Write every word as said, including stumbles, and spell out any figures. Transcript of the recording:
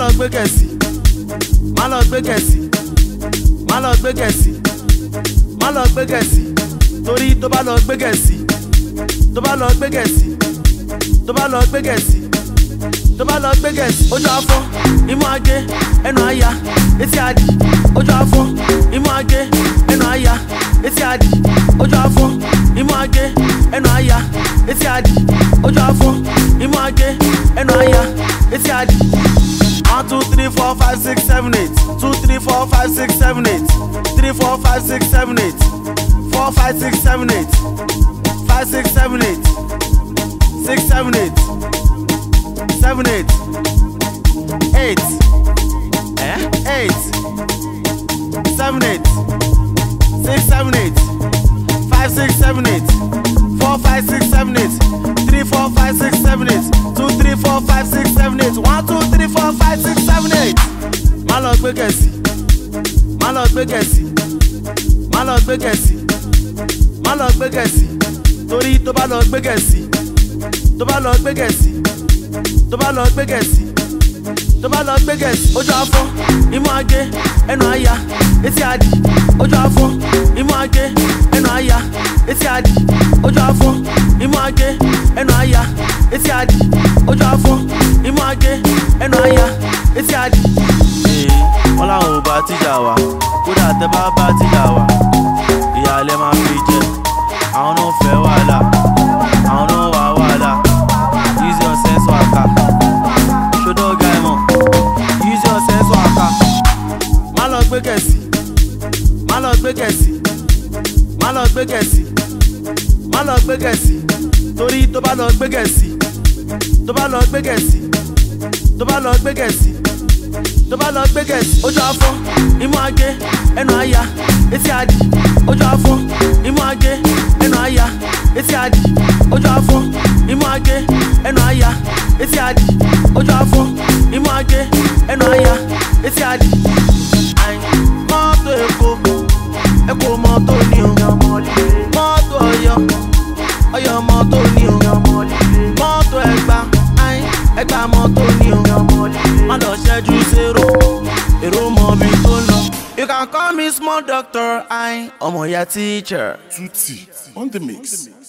lọ gbé gẹ̀ẹ́sì, má lọ gbé gẹ̀ẹ́sì, má lọ gbé gẹ̀ẹ́sì, má lọ gbé gẹ̀ẹ́sì, torí tó bá lọ gbé gẹ̀ẹ́sì, tó bá lọ gbé gẹ̀ẹ́sì, tó bá lọ gbé gẹ̀ẹ́sì, tó bá lọ gbé gẹ̀ẹ́sì, ojú afọ́, imú agé, ẹnu àyà, etí adì, ojú afọ́, imú agé, ẹnu àyà, etí adì, ojú afọ́, imú agé, ẹnu àyà, etí adì, ojú afọ́, imú agé, ẹnu àyà, etí adì. One, two, three, four, five, six, seven, eight. Two, three, four, five, six, seven, eight. Three, four, five, six, seven, eight. Four, five, six, seven, eight. Five, six, seven, eight. Six, seven, eight. Seven, eight. Eight. Eh? Eight. Seven, eight. Six, seven, eight. Five, six, seven, eight. Four, five, six, seven, eight. Three, four, five, six, seven, eight. Two, three, four, five, six, seven, eight. One, two, three, four, five, six, seven, eight. Má lọ gbé gẹ̀ẹ́sì, má lọ gbé gẹ̀ẹ́sì, má lọ gbé gẹ̀ẹ́sì, má lọ gbé gẹ̀ẹ́sì, torí tó bá lọ gbé gẹ̀ẹ́sì, tó bá lọ gbé gẹ̀ẹ́sì, tó bá lọ gbé gẹ̀ẹ́sì, tó bá lọ gbé gẹ̀ẹ́sì, ojú afọ́, imú agé, ẹnu àyà, etí adì, ojú afọ́, imú agé, ẹnu àyà, etí adì, ojú afọ́, imú agé, ẹnu àyà, etí adì, ojú afọ́, imú agé, ẹnu àyà, etí adì. Wọ́n láwọn ò bá tíjà wá, kódà tẹ́ bá bá tíjà wá, ìyàlẹ́ máa fi jẹ, àwọn náà fẹ́ wàhálà, àwọn náà wà wàhálà, use your sense waka, ṣòdò ọ̀gá ẹ̀mọ̀, use your sense waka. Má lọ gbé gẹ̀ẹ́sì, má lọ gbé gẹ̀ẹ́sì, má lọ gbé gẹ̀ẹ́sì, má lọ gbé gẹ̀ẹ́sì, torí tó bá lọ gbé gẹ̀ẹ́sì, tó bá lọ gbé gẹ̀ẹ́sì, tó bá lọ gbé gẹ̀ẹ́sì, tó bá lọ gbé gẹ̀ẹ́sì, ojú afọ́, imú agé, ẹnu àyà, etí adì, ojú afọ́, imú agé, ẹnu àyà, etí adì, ojú afọ́, imú agé, ẹnu àyà, etí adì, ojú afọ́, imú agé, ẹnu àyà, etí adì. Mọ́tò Èkó, Èkó mọ́tò ni o. Mọ́tò Ọ̀yọ́, Ọ̀yọ́ mọ́tò ni o. Mọ́tò Ẹ̀gbá, Ẹ̀gbá mọ́tò ni o. Má lọ ṣẹ́jú zero, èrò mọ́ mi tó lọ. You can call me small doctor, ọmọ ya teacher. Tutti on the mix.